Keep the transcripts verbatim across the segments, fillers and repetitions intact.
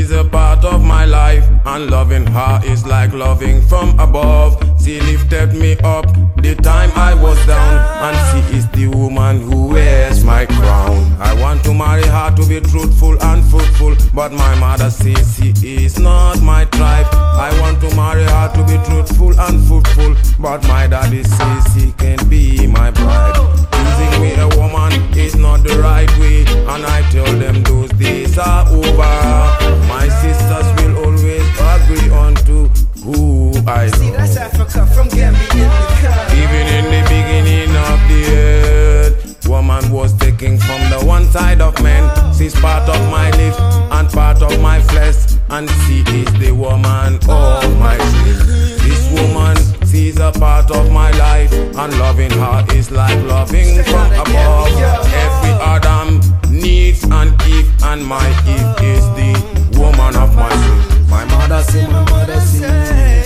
she's a part of my life, and loving her is like loving from above. She lifted me up the time I was down, and she is the woman who wears my crown. I want to marry her to be truthful and fruitful, but my mother says she is not my tribe. I want to marry her to be truthful and fruitful, but my daddy says she can be my bride. Choosing me a woman is not the right way, and I tell them those days are over. My sisters will always agree on to who I See, know. that's Africa from Gambia in the car. Even in the beginning of the earth, woman was taken from the one side of man. She's part of my lips and part of my flesh, and she is the woman of my dreams. This woman, she's a part of my life, and loving her is like loving from above. Every Adam needs an Eve, and my Eve is the woman of my dreams. My mother say, my mother say,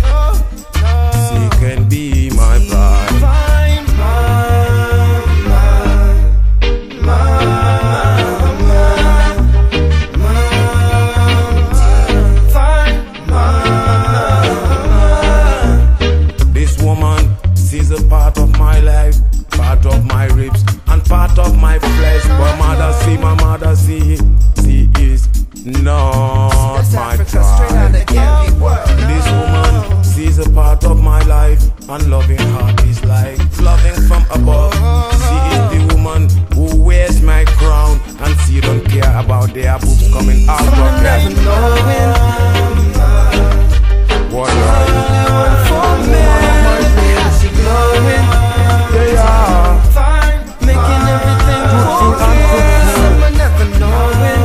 she can be my bride. This woman, she's a part of my life, part of my ribs, and part of my flesh. My mother see, my mother see, she is not my bride. This woman, she's a part of my life, and loving her is like loving from above. She is the woman who wears my crown, and she don't care about their boobs coming out of that. What they are making everything okay. Someone never knowing.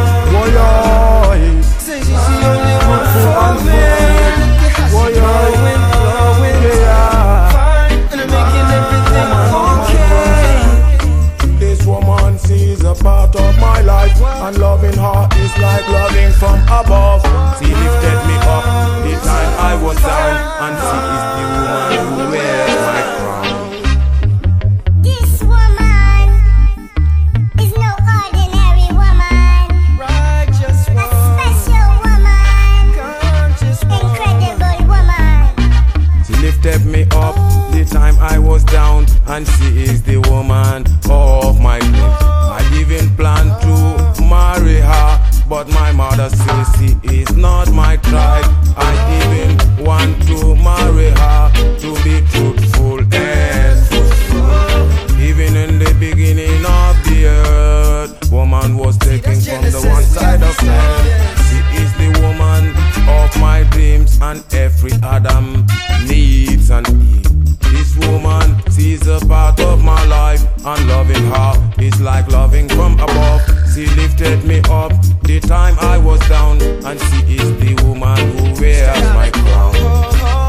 Boy, Say she's the only one for me. Look at how she glowing, glowing. Fine, and making everything okay. this woman, she's a part of my life, and loving her is like loving from above. She lifted me up the time I was down, and she is the woman who wears my crown. This woman is no ordinary woman. Righteous A one, special woman, conscious one. incredible woman. She lifted me up the time I was down, and she is the woman of my dreams. I even plan to marry her, but my mother says she is not my tribe. I even want to marry her to be truthful and fruitful. Even in the beginning of the earth, woman was taken from the one side of man. She is the woman of my dreams, and every Adam needs an Eve. This woman, she's a part of my life, and loving her is like loving from above. She lifted me up the time I was down, and she is the woman who wears my crown.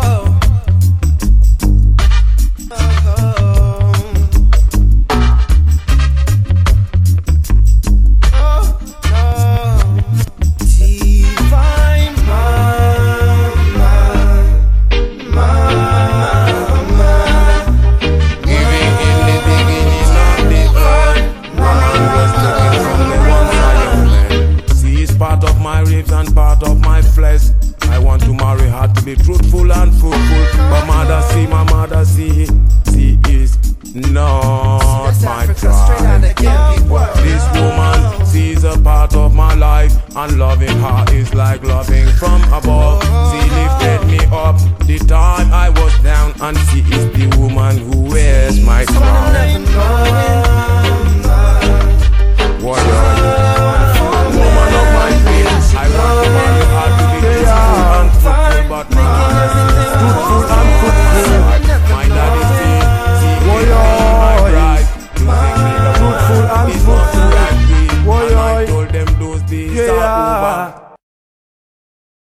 And part of my flesh, I want to marry her to be truthful and fruitful. My mother see, my mother see, she is not my bride. This woman, she's a part of my life, and loving her is like loving from above. She lifted me up the time I was down, and she is the woman who wears my crown. What are you?